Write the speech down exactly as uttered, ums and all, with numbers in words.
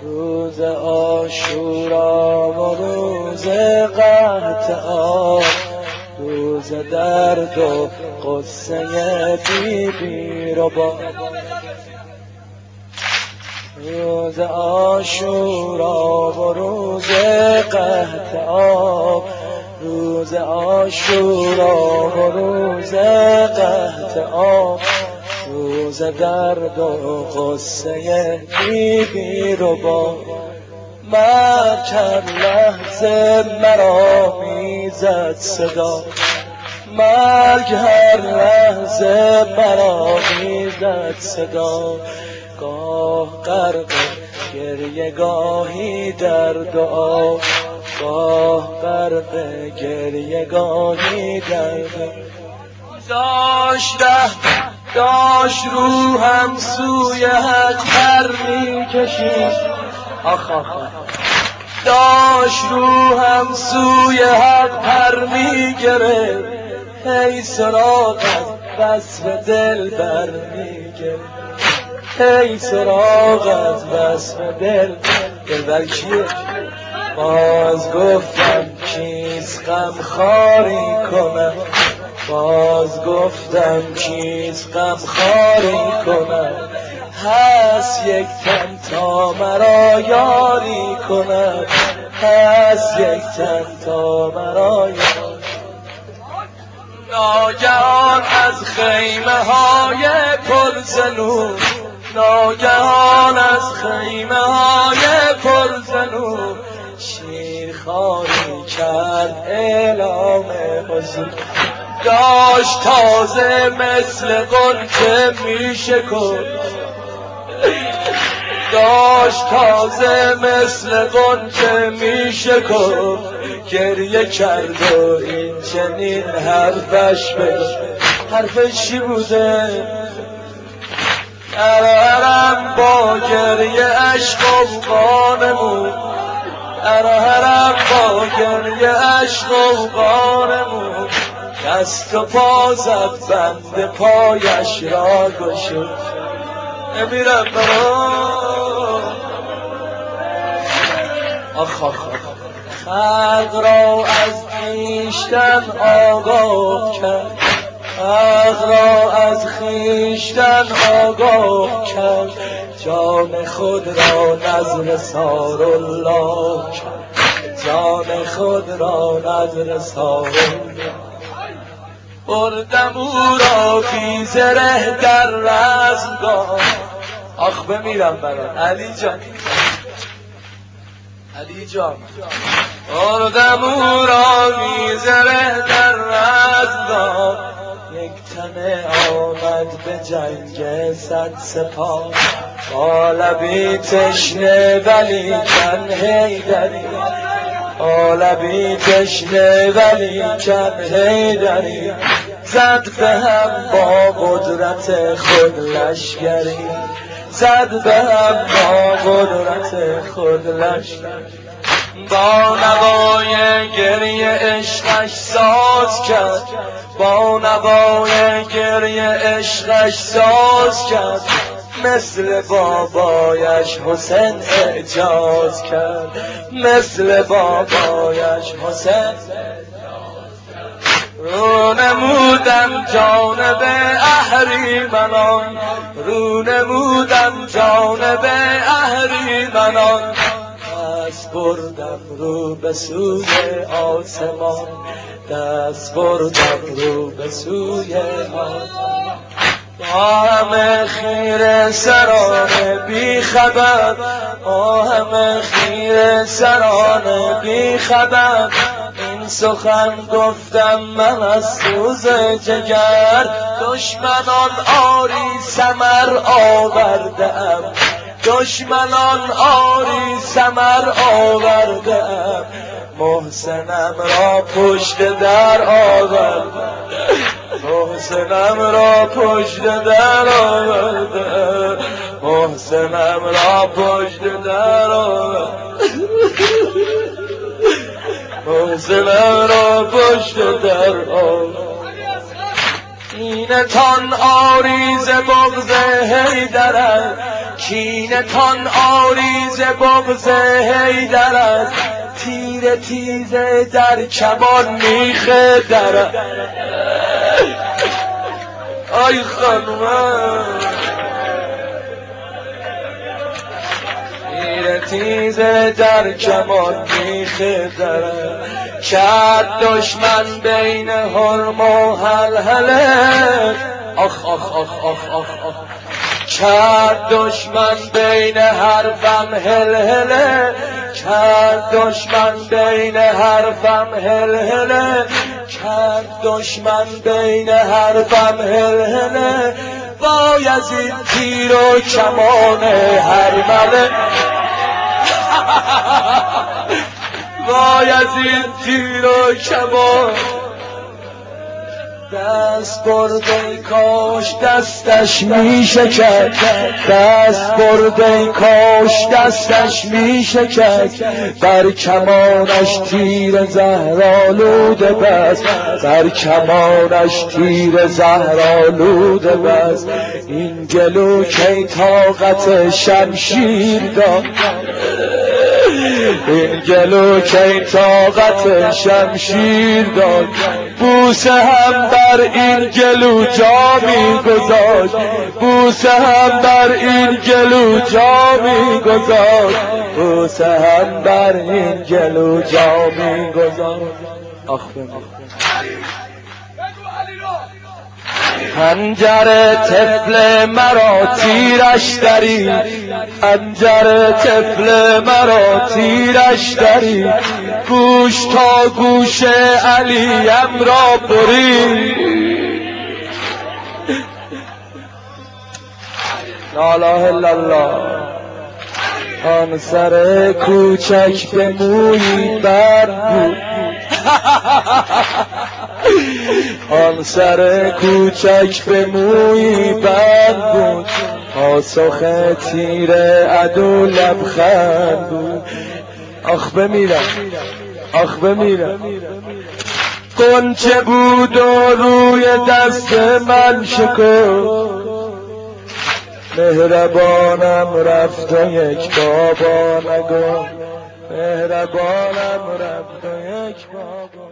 روز عاشورا و روز قحط آب، روز درد و قصه بی بی رو با. روز عاشورا و روز قحط آب، روز عاشورا و روز قحط آب، روز درد و قصه بی بی رو با. مرگ هر لحظه مرا میزد صدا، مرگ هر لحظه مرا میزد صدا. گاه غرق گریه گاهی در دعا، گاه غرق گریه گاهی در دعا. داشت داشت روحم سوی حق پر میکشید، آخ آخ داشت روحم سوی حق پر میگرفت، ای سراغ از وصف دل بر میگرفت، ای سراغ از وصف دل دل بر کیه. باز گفتم کیست غم خاری کنم، باز گفتم کیست غم خاری کنم. هست یک تن تا مرا یاری کند، هست یک تن تا مرا یاری. ناگهان از خیمه های پر ز نور، ناگهان از خیمه های پر ز نور، شیرخواری کرد اعلام حضور. داشت تازه مثل غنچه میشکفت، داشت تازه مثل غنچه میشکفت. گریه کرد و این چنین حرفش بگفت. حرفش چی بوده؟ ارهرم با گریه اش قوقانمون، ارهرم با گریه اش قوقانمون. دست و پا زد بند پایش را گشود. امیرم برام آخ آخ خلق را از خویشتن آگاه کرد، خلق را از خویشتن آگاه کرد. جان خود را نذر سارالله کرد، جان خود را نذر سارالله. بردم او را بی زره در رزمگاه. آخ بمیرم برات علی جان، علی جان. بردم او را بی زره در رزمگاه. یک تنه آمد به جنگ صد سپاه، با لبی تشنه ولی کن حیدری، با لبی تشنه ولی کن حیدری. زد به هم با قدرت خود لشکری، زد به هم با قدرت خود لشکری. با نوای گریه عشقش ساز کرد، با نوای گریه عشقش ساز کرد. مثل بابایش حسین اعجاز کرد، مثل بابایش حسین. رو نمودم جانب اهریمنان، رو نمودم جانب اهریمنان. دست بردم رو به سوی آسمان، دست بردم رو به سوی آسمان. با همه خیره سران بی خبر، با همه خیره سران بی خبر. این سخن گفتم من از سوز جگر، دشمنان آری ثمر آورده ام، دشمنان آری ثمر آورده ام. محسنم را پشت در آورده، محسنم را پشت در آورده، محسنم را پشت در آورده، محسنم را پشت در آورده. اینتان آریز بغض حیدرم، کینتان آریز بغض حیدر است، تیر تیزه در کمان میخه در. آی خانوم تیر تیزه در کمان میخه در، کرد دشمن بین حرم و هلهله. آخ آخ آخ آخ آخ آخ کرد دشمن بین حرفم هلهله، کرد دشمن بین حرفم هلهله، کرد دشمن بین حرفم هلهله. بایزید تیر و کمان هرمله، بایزید تیر و کمان. دست برده کاش دستش می شکست، دست برده کاش دستش می شکست، بر کمانش تیر زهرآلوده بس، بر کمانش تیر زهرآلوده بس. این گلو کی طاقت شمشیر داد، این گلو کی طاقت شمشیر داد. بوسه هم بر این گلو جا می گذاشت، بوسه هم بر این گلو جا می گذاشت، بوسه هم بر این گلو جا می گذاشت. آخ خنجر طفل مرا تیرش دری، خنجر طفل مرا تیرش دری، گوش تا گوش علیم را بری. لا اله الا الله. آن سر کوچک به مویی بر بود، آن سر کوچک به مویی بر بود، پاسخ تیر عدو لبخند بود. آخ بمیرم، آخ بمیرم. غنچه بود و روی دست من شکفت، مهربانم رفت و یک بابا نگفت، مهربانم رفت و یک بابا